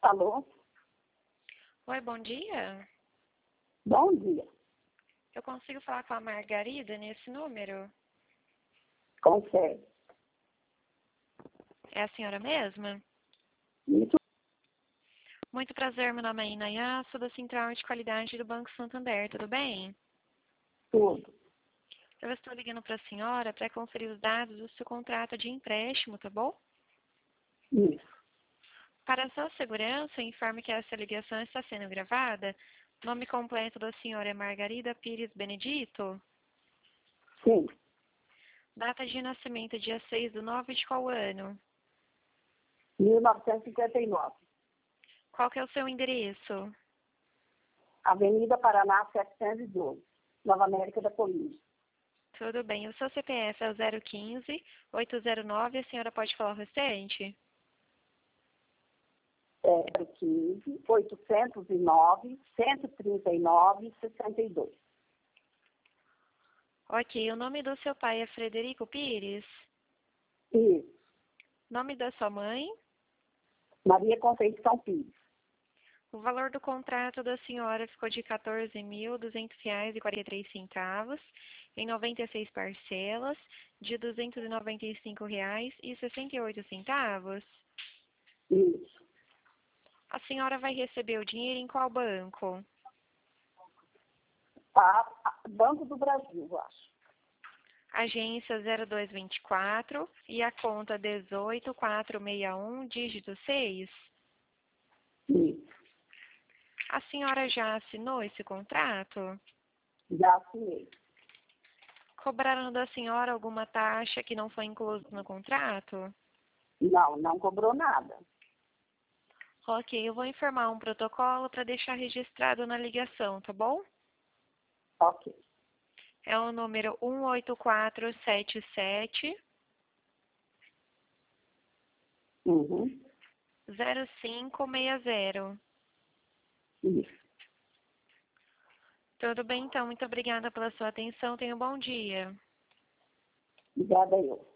Alô? Oi, bom dia. Bom dia. Eu consigo falar com a Margarida nesse número? Consegue. É a senhora mesma? Isso Muito prazer, meu nome é Inayá, sou da Central de Qualidade do Banco Santander, tudo bem? tudo. Eu estou ligando para a senhora para conferir os dados do seu contrato de empréstimo, tá bom? Isso. Para a sua segurança, informe que essa ligação está sendo gravada. O nome completo da senhora é Margarida Pires Benedito? Sim. Data de nascimento, dia 6/9 de qual ano? 1959. Qual que é o seu endereço? Avenida Paraná 712, Nova América da Colina. Tudo bem. O seu CPF é o 015-809. A senhora pode falar o restante? 015 809 139 62. Ok. O nome do seu pai é Frederico Pires? Isso. Nome da sua mãe? Maria Conceição Pires. O valor do contrato da senhora ficou de R$ 14.200,43 em 96 parcelas de R$ 295,68. Isso. A senhora vai receber o dinheiro em qual banco? Banco do Brasil, eu acho. Agência 0224 e a conta 18461, dígito 6. Isso. A senhora já assinou esse contrato? Já assinei. Cobraram da senhora alguma taxa que não foi inclusa no contrato? Não cobrou nada. Ok, eu vou informar um protocolo para deixar registrado na ligação, tá bom? Ok. É o número 18477 Uhum. 0560. Isso. Tudo bem, então. Muito obrigada pela sua atenção. Tenha um bom dia. Obrigada eu.